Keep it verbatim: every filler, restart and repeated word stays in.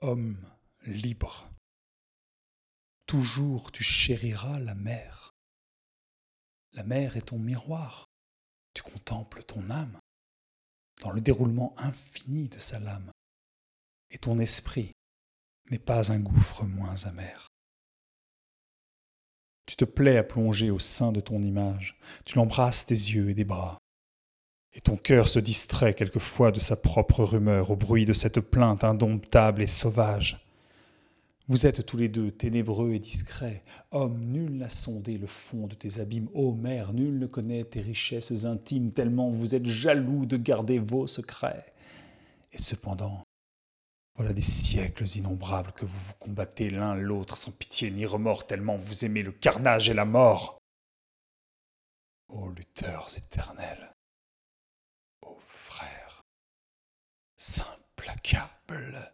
homme libre. Toujours tu chériras la mer. La mer est ton miroir. Tu contemples ton âme dans le déroulement infini de sa lame. Et ton esprit n'est pas un gouffre moins amer. Tu te plais à plonger au sein de ton image. Tu l'embrasses des yeux et des bras. Et ton cœur se distrait quelquefois de sa propre rumeur au bruit de cette plainte indomptable et sauvage. Vous êtes tous les deux ténébreux et discrets. Homme, nul n'a sondé le fond de tes abîmes. Ô mère, nul ne connaît tes richesses intimes, tellement vous êtes jaloux de garder vos secrets. Et cependant, voilà des siècles innombrables que vous vous combattez l'un l'autre sans pitié ni remords, tellement vous aimez le carnage et la mort. Ô lutteurs éternels, ô frères implacables.